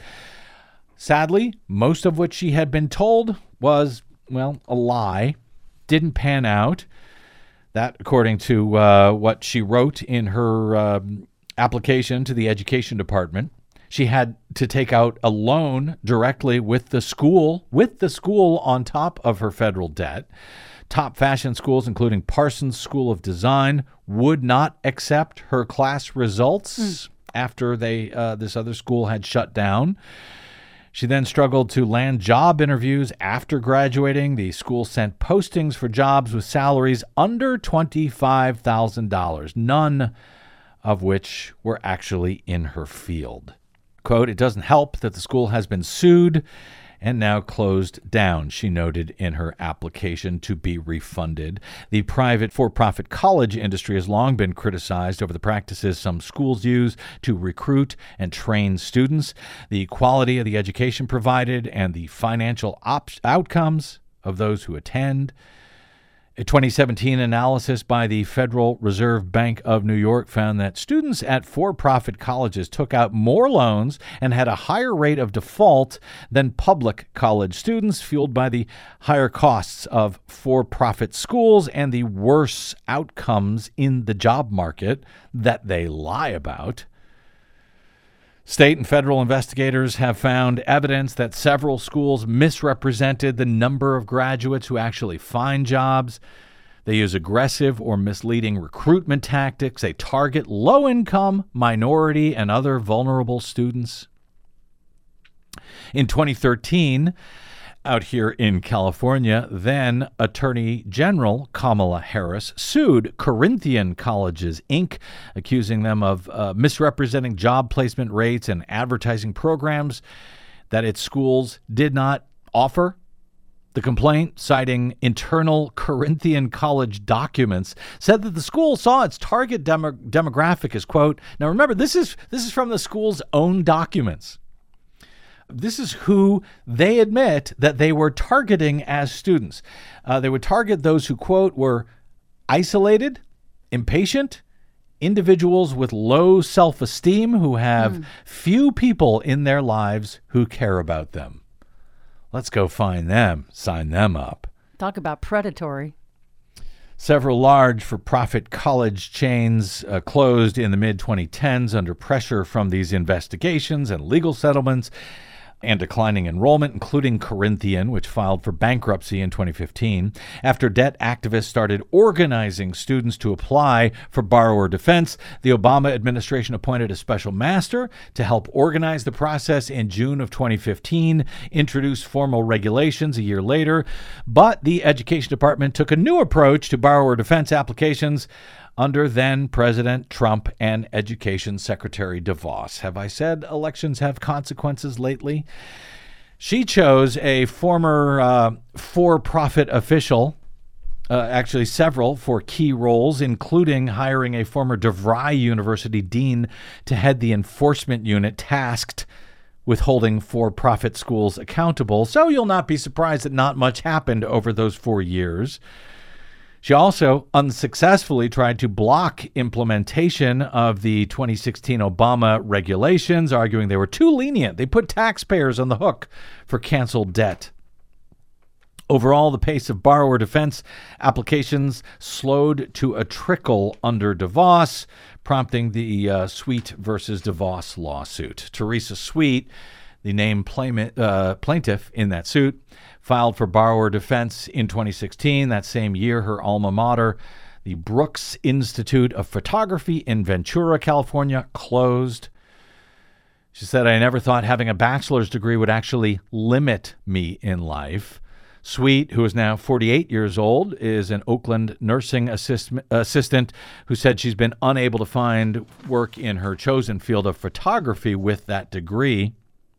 Sadly, most of what she had been told was, well, a lie, didn't pan out. That, according to uh, what she wrote in her uh, application to the Education Department, she had to take out a loan directly with the school, with the school on top of her federal debt. Top fashion schools, including Parsons School of Design, would not accept her class results mm. after they uh, this other school had shut down. She then struggled to land job interviews after graduating. The school sent postings for jobs with salaries under twenty-five thousand dollars, none of which were actually in her field. Quote, "It doesn't help that the school has been sued and now closed down, she noted in her application to be refunded. The private for-profit college industry has long been criticized over the practices some schools use to recruit and train students, the quality of the education provided, and the financial op- outcomes of those who attend. A twenty seventeen analysis by the Federal Reserve Bank of New York found that students at for-profit colleges took out more loans and had a higher rate of default than public college students, fueled by the higher costs of for-profit schools and the worse outcomes in the job market that they lie about. State and federal investigators have found evidence that several schools misrepresented the number of graduates who actually find jobs. They use aggressive or misleading recruitment tactics. They target low-income, minority, and other vulnerable students. In twenty thirteen, out here in California, then Attorney General Kamala Harris sued Corinthian Colleges, Incorporated, accusing them of uh, misrepresenting job placement rates and advertising programs that its schools did not offer. The complaint, citing internal Corinthian College documents, said that the school saw its target demo- demographic as, quote, now remember, this is this is from the school's own documents. This is who they admit that they were targeting as students. Uh, they would target those who, quote, were isolated, impatient, individuals with low self-esteem who have mm. few people in their lives who care about them. Let's go find them, sign them up. Talk about predatory. Several large for-profit college chains uh, closed in the mid twenty tens under pressure from these investigations and legal settlements and declining enrollment, including Corinthian, which filed for bankruptcy in twenty fifteen, after debt activists started organizing students to apply for borrower defense. The Obama administration appointed a special master to help organize the process in June of twenty fifteen, introduced formal regulations a year later, but the Education Department took a new approach to borrower defense applications under then-President Trump and Education Secretary DeVos. Have I said elections have consequences lately? She chose a former uh, for-profit official, uh, actually several, for key roles, including hiring a former DeVry University dean to head the enforcement unit tasked with holding for-profit schools accountable. So you'll not be surprised that not much happened over those four years. She also unsuccessfully tried to block implementation of the twenty sixteen Obama regulations, arguing they were too lenient. They put taxpayers on the hook for canceled debt. Overall, the pace of borrower defense applications slowed to a trickle under DeVos, prompting the uh, Sweet versus DeVos lawsuit. Teresa Sweet, the named plaintiff, uh, plaintiff in that suit, filed for borrower defense in twenty sixteen. That same year, her alma mater, the Brooks Institute of Photography in Ventura, California, closed. She said, I never thought having a bachelor's degree would actually limit me in life. Sweet, who is now forty-eight years old, is an Oakland nursing assist- assistant who said she's been unable to find work in her chosen field of photography with that degree.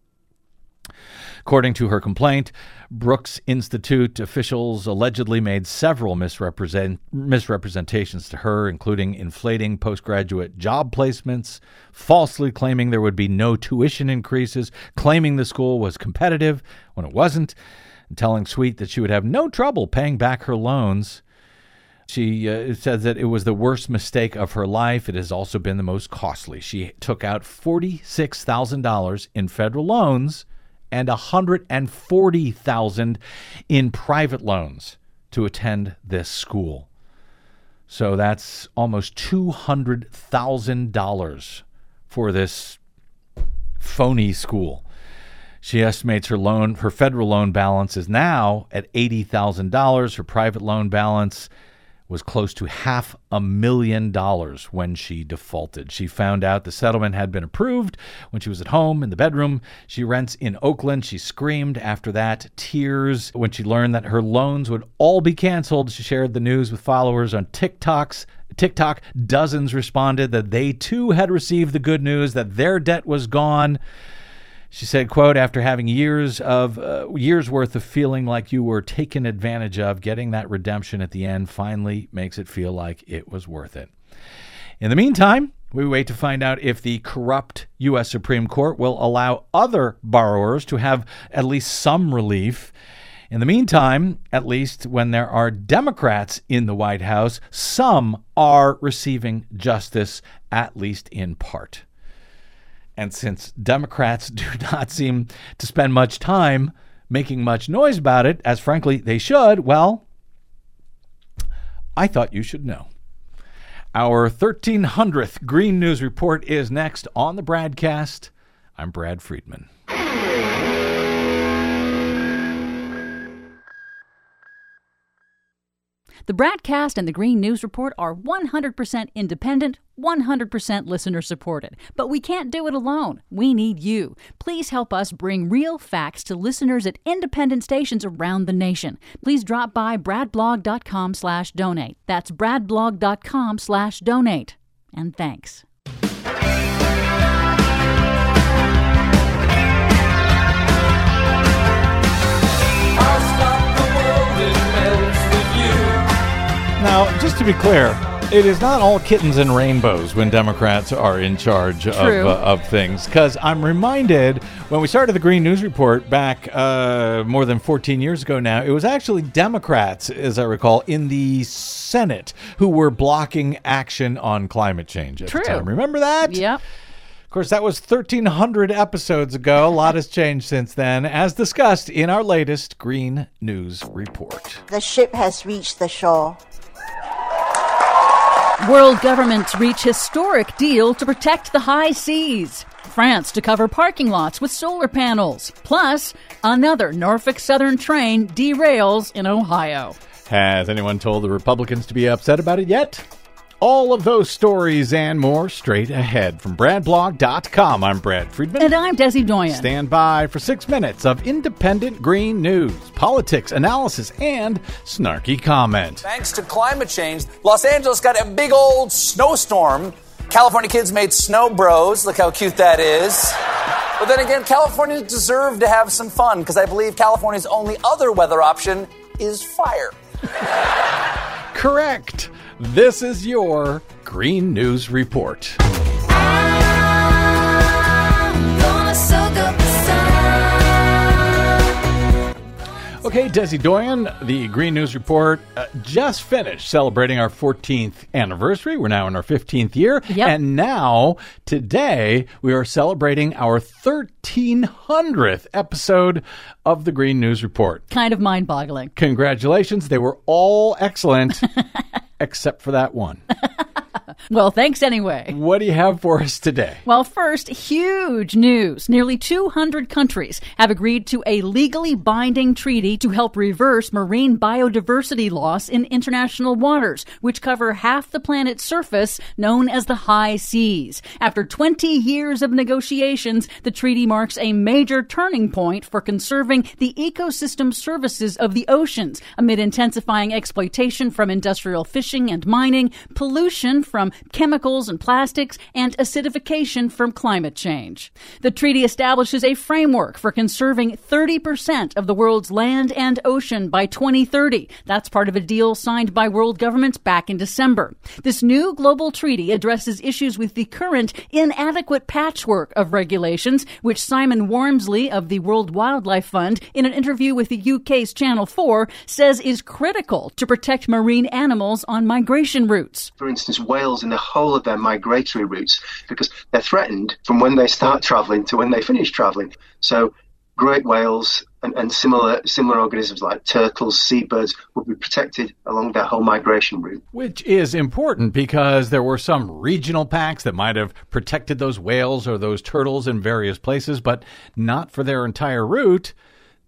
According to her complaint, Brooks Institute officials allegedly made several misrepresent, misrepresentations to her, including inflating postgraduate job placements, falsely claiming there would be no tuition increases, claiming the school was competitive when it wasn't, and telling Sweet that she would have no trouble paying back her loans. She uh, said that it was the worst mistake of her life. It has also been the most costly. She took out forty-six thousand dollars in federal loans and one hundred forty thousand dollars in private loans to attend this school. So that's almost two hundred thousand dollars for this phony school. She estimates her loan, her federal loan balance is now at eighty thousand dollars. Her private loan balance was close to half a million dollars when she defaulted. She found out the settlement had been approved when she was at home in the bedroom she rents in Oakland. She screamed after that, tears, when she learned that her loans would all be canceled. She shared the news with followers on TikToks. TikTok. Dozens responded that they too had received the good news that their debt was gone. She said, quote, after having years of uh, years worth of feeling like you were taken advantage of, getting that redemption at the end finally makes it feel like it was worth it. In the meantime, we wait to find out if the corrupt U S Supreme Court will allow other borrowers to have at least some relief. In the meantime, at least when there are Democrats in the White House, some are receiving justice, at least in part. And since Democrats do not seem to spend much time making much noise about it, as frankly they should, well, I thought you should know. Our thirteen hundredth Green News Report is next on the Bradcast. I'm Brad Friedman. The Bradcast and the Green News Report are one hundred percent independent, one hundred percent listener-supported. But we can't do it alone. We need you. Please help us bring real facts to listeners at independent stations around the nation. Please drop by bradblog.com slash donate. That's bradblog.com slash donate. And thanks. Now, just to be clear, it is not all kittens and rainbows when Democrats are in charge of, uh, of things. Because I'm reminded when we started the Green News Report back uh, more than fourteen years ago now, it was actually Democrats, as I recall, in the Senate who were blocking action on climate change at True. the time. Remember that? Yep. Of course, that was thirteen hundred episodes ago. A lot has changed since then, as discussed in our latest Green News Report. The ship has reached the shore. World governments reach historic deal to protect the high seas. France to cover parking lots with solar panels. Plus, another Norfolk Southern train derails in Ohio. Has anyone told the Republicans to be upset about it yet? All of those stories and more straight ahead from brad blog dot com. I'm Brad Friedman. And I'm Desi Doyen. Stand by for six minutes of independent green news, politics, analysis, and snarky comment. Thanks to climate change, Los Angeles got a big old snowstorm. California kids made snow bros. Look how cute that is. But then again, Californians deserve to have some fun because I believe California's only other weather option is fire. Correct. This is your Green News Report. Okay, Desi Doyen, the Green News Report uh, just finished celebrating our fourteenth anniversary. We're now in our fifteenth year. Yep. And now, today, we are celebrating our thirteen hundredth episode of the Green News Report. Kind of mind-boggling. Congratulations. They were all excellent, except for that one. Well, thanks anyway. What do you have for us today? Well, first, huge news. Nearly two hundred countries have agreed to a legally binding treaty to help reverse marine biodiversity loss in international waters, which cover half the planet's surface, known as the high seas. After twenty years of negotiations, the treaty marks a major turning point for conserving the ecosystem services of the oceans amid intensifying exploitation from industrial fishing and mining, pollution from chemicals and plastics, and acidification from climate change. The treaty establishes a framework for conserving thirty percent of the world's land and ocean by twenty thirty. That's part of a deal signed by world governments back in December. This new global treaty addresses issues with the current inadequate patchwork of regulations, which Simon Wormsley of the World Wildlife Fund, in an interview with the U K's Channel four, says is critical to protect marine animals on migration routes. For instance, whales in the whole of their migratory routes, because they're threatened from when they start travelling to when they finish travelling. So great whales and, and similar similar organisms like turtles, seabirds will be protected along their whole migration route. Which is important because there were some regional pacts that might have protected those whales or those turtles in various places, but not for their entire route.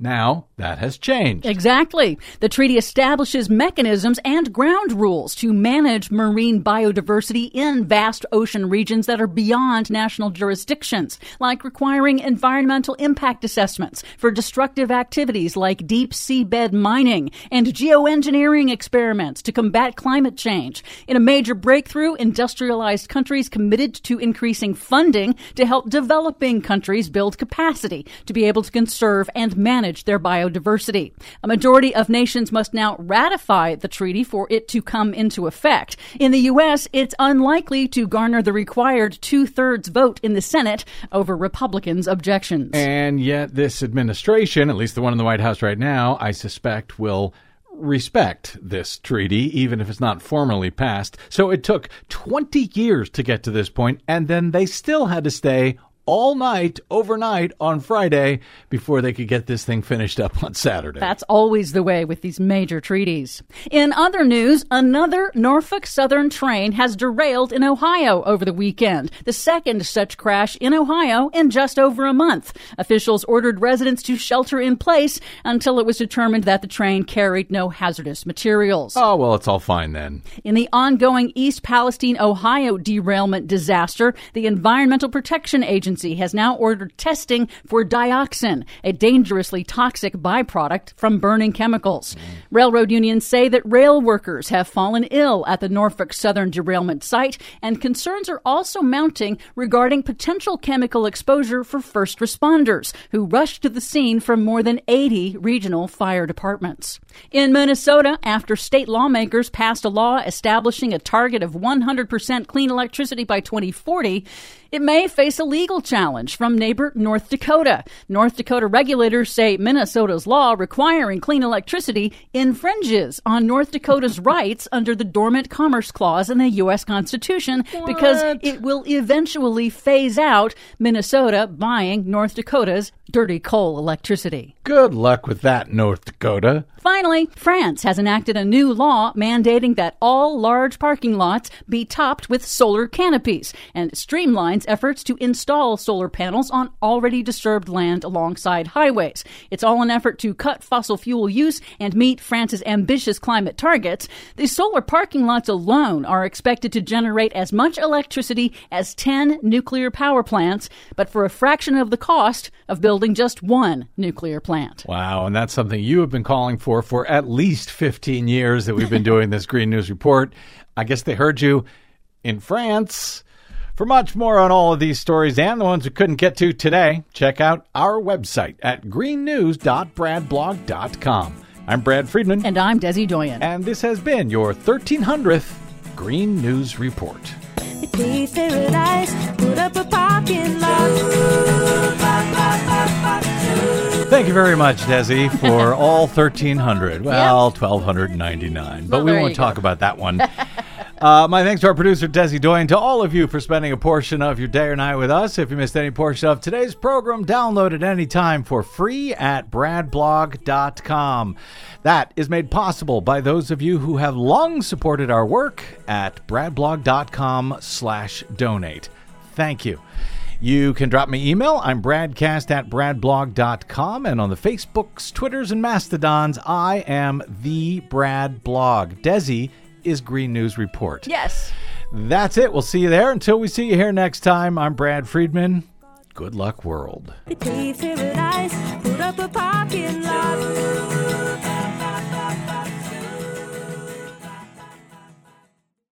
Now, that has changed. Exactly. The treaty establishes mechanisms and ground rules to manage marine biodiversity in vast ocean regions that are beyond national jurisdictions, like requiring environmental impact assessments for destructive activities like deep seabed mining and geoengineering experiments to combat climate change. In a major breakthrough, industrialized countries committed to increasing funding to help developing countries build capacity to be able to conserve and manage their biodiversity. A majority of nations must now ratify the treaty for it to come into effect. In the U S, it's unlikely to garner the required two-thirds vote in the Senate over Republicans' objections. And yet this administration, at least the one in the White House right now, I suspect will respect this treaty, even if it's not formally passed. So it took twenty years to get to this point, and then they still had to stay all night, overnight, on Friday before they could get this thing finished up on Saturday. That's always the way with these major treaties. In other news, another Norfolk Southern train has derailed in Ohio over the weekend, the second such crash in Ohio in just over a month. Officials ordered residents to shelter in place until it was determined that the train carried no hazardous materials. Oh, well, it's all fine then. In the ongoing East Palestine, Ohio derailment disaster, the Environmental Protection Agency has now ordered testing for dioxin, a dangerously toxic byproduct from burning chemicals. Mm. Railroad unions say that rail workers have fallen ill at the Norfolk Southern derailment site, and concerns are also mounting regarding potential chemical exposure for first responders who rushed to the scene from more than eighty regional fire departments. In Minnesota, after state lawmakers passed a law establishing a target of one hundred percent clean electricity by twenty forty, it may face a legal challenge from neighbor North Dakota. North Dakota regulators say Minnesota's law requiring clean electricity infringes on North Dakota's rights under the Dormant Commerce Clause in the U S Constitution what? because it will eventually phase out Minnesota buying North Dakota's dirty coal electricity. Good luck with that, North Dakota. Finally, France has enacted a new law mandating that all large parking lots be topped with solar canopies and streamlines efforts to install solar panels on already disturbed land alongside highways. It's all an effort to cut fossil fuel use and meet France's ambitious climate targets. The solar parking lots alone are expected to generate as much electricity as ten nuclear power plants, but for a fraction of the cost of building just one nuclear plant. Wow, and that's something you have been calling for for at least fifteen years that we've been doing this Green News Report. I guess they heard you in France. For much more on all of these stories and the ones we couldn't get to today, check out our website at green news dot brad blog dot com. I'm Brad Friedman. And I'm Desi Doyen. And this has been your thirteen hundredth Green News Report. It pays paradise, put up a parking lot. Thank you very much, Desi, for all thirteen hundred. Well, yep. twelve ninety-nine. But well, we won't talk go. about that one. Uh, my thanks to our producer, Desi Doyen, to all of you for spending a portion of your day or night with us. If you missed any portion of today's program, download it anytime for free at brad blog dot com. That is made possible by those of you who have long supported our work at brad blog dot com slash donate. Thank you. You can drop me email. I'm bradcast at brad blog dot com. And on the Facebooks, Twitters, and Mastodons, I am the Brad Blog. Desi is Green News Report. Yes. That's it. We'll see you there. Until we see you here next time, I'm Brad Friedman. Good luck, world. It pays paradise, put up a parking lot.